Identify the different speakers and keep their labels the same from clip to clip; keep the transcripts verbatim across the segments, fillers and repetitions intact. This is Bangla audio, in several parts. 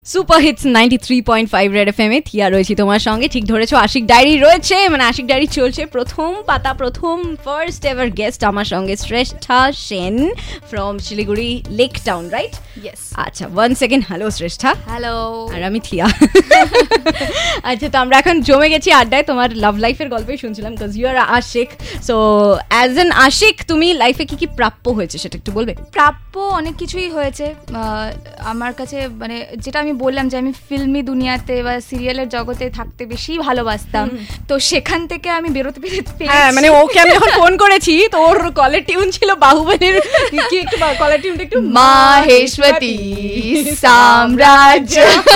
Speaker 1: Super hits ninety three point five red F M এ থিয়া রয়েছি তোমার সঙ্গে। ঠিক ধরেছো, আশিক ডায়েরি রয়েছে, মানে আশিক ডায়েরি চলছে। প্রথম পাতা, প্রথম ফার্স্ট এভার গেস্ট আমার সঙ্গে Shreshtha Sen from Siliguri lake town, right?
Speaker 2: Yes.
Speaker 1: আচ্ছা, one second. Hello Shreshtha.
Speaker 2: Hello.
Speaker 1: আর আমি থিয়া। আচ্ছা, তো আমরা এখন জমে গেছি আড্ডায়। তোমার লাভ লাইফের গল্পই শুনছিলাম, বিকজ ইউ আর আশিক। সো অ্যাজ এন আশিক তুমি লাইফে কি কি প্রাপ্য হয়েছে সেটা একটু বলবে?
Speaker 2: প্রাপ্য অনেক কিছুই হয়েছে আমার কাছে, মানে যেটা আমি বললাম যে আমি ফিল্মি দুনিয়াতে বা সিরিয়ালের জগতে থাকতে বেশি ভালোবাসতাম, তো সেখান থেকে আমি বেরোতে পেরেছি।
Speaker 1: হ্যাঁ, মানে ওকে আমি যখন ফোন করেছি তো ওর কলের টিউন ছিল বাহুবলীর, কি একটু কলের টিউনটা একটু
Speaker 2: মাহেশ্বতী সাম্রাজ্য।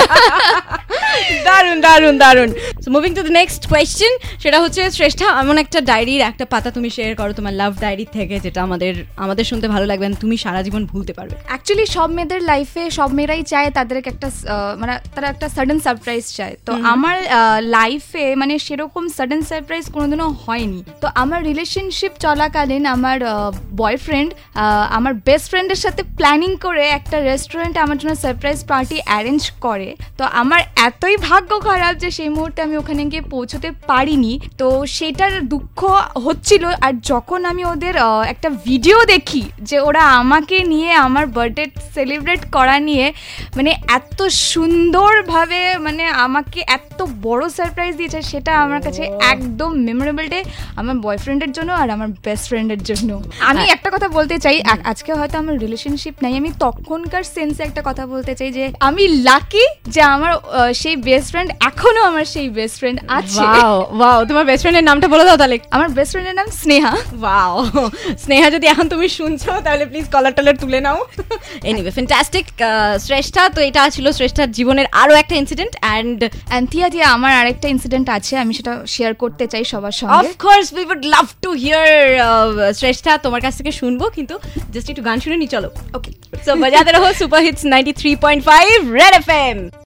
Speaker 1: দারুন দারুন দারুন। So moving to the next question, সেটা হচ্ছে শ্রেষ্ঠা, এমন একটা ডায়েরির একটা পাতা তুমি শেয়ার করো তোমার লাভ ডায়েরি থেকে, যেটা আমাদের আমাদের শুনতে ভালো লাগবে, তুমি সারা জীবন ভুলতে পারবে।
Speaker 2: অ্যাকচুয়ালি সব মেয়েদের লাইফে সব মেয়েরাই চায় তাদেরকে একটা মানে তারা একটা সাডেন সারপ্রাইজ চায়। তো আমার লাইফে মানে সেরকম সাডেন সারপ্রাইজ কোনোদিনও হয়নি। তো আমার রিলেশনশিপ চলাকালীন আমার বয়ফ্রেন্ড আমার বেস্ট ফ্রেন্ডের সাথে প্ল্যানিং করে একটা রেস্টুরেন্টে আমার জন্য সারপ্রাইজ পার্টি অ্যারেঞ্জ করে। তো আমার এতই ভাগ্য খারাপ যে সেই মুহূর্তে আমি ওখানে গিয়ে পৌঁছতে পারিনি। তো সেটার দুঃখ হচ্ছিল। আর যখন আমি ওদের একটা ভিডিও দেখি যে ওরা আমাকে নিয়ে আমার বার্থডে সেলিব্রেট করা নিয়ে মানে এত সুন্দরভাবে মানে আমাকে এত বড় সারপ্রাইজ দিয়েছে, সেটা আমার কাছে একদম মেমোরেবল ডে আমার বয়ফ্রেন্ডের জন্য আর আমার বেস্ট ফ্রেন্ডের জন্য। আমি একটা কথা বলতে চাই, আজকে হয়তো আমার রিলেশনশিপ নাই, আমি তখনকার সেন্সে একটা কথা বলতে চাই যে আমি লাকি যে আমার সেই বেস্ট ফ্রেন্ড এখনো আমার সেই বেস্ট ফ্রেন্ড আছে।
Speaker 1: ওয়াও ওয়াও, তোমার বেস্ট ফ্রেন্ডের নামটা বলে দাও তাহলে।
Speaker 2: আমার বেস্ট ফ্রেন্ডের নাম স্নেহা।
Speaker 1: ওয়াও, স্নেহা যদি এখন তুমি শুনছো তাহলে প্লিজ কলার টলার তুলে নাও। এনিওয়ে, ফ্যান্টাস্টিক শ্রেষ্ঠা। তো এটা ছিল শ্রেষ্ঠার জীবনের আরো একটা incident. And
Speaker 2: and Thia Thia আমার আরেকটা ইনসিডেন্ট আছে, আমি সেটা শেয়ার করতে চাই সবার সঙ্গে।
Speaker 1: Of course we would love to hear Shreshtha, তোমার কাছ থেকে শুনবো, কিন্তু জাস্ট একটু গান শুনে নি। চলো, ওকে। সো বাজাতে রহো super hits ninety three point five red F M.